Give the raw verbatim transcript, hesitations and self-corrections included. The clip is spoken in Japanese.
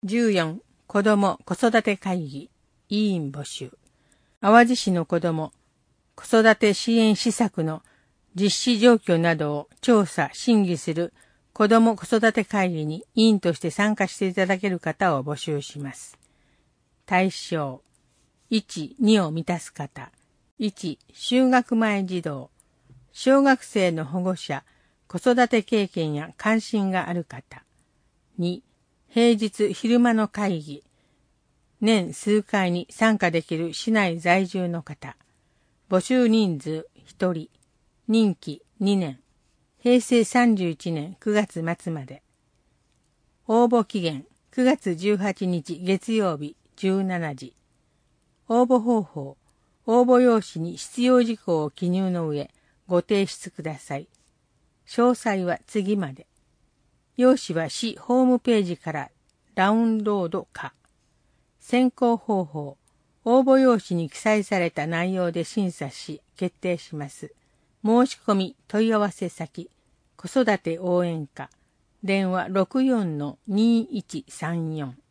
じゅうよん、子ども子育て会議、委員募集。淡路市の子ども子育て支援施策の実施状況などを調査、審議する子ども子育て会議に委員として参加していただける方を募集します。対象、いち、にを満たす方。いち、就学前児童。小学生の保護者、子育て経験や関心がある方。に、平日昼間の会議。年数回に参加できる市内在住の方。募集人数ひとり。任期にねん。へいせいさんじゅういちねんくがつ末まで。応募期限くがつじゅうはちにち月曜日じゅうしちじ。応募方法。応募用紙に必要事項を記入の上、ご提出ください。詳細は次まで。用紙は市ホームページからダウンロード可。選考方法。応募用紙に記載された内容で審査し、決定します。申し込み問い合わせ先。子育て応援課。電話 ろくよんのにいちさんよん。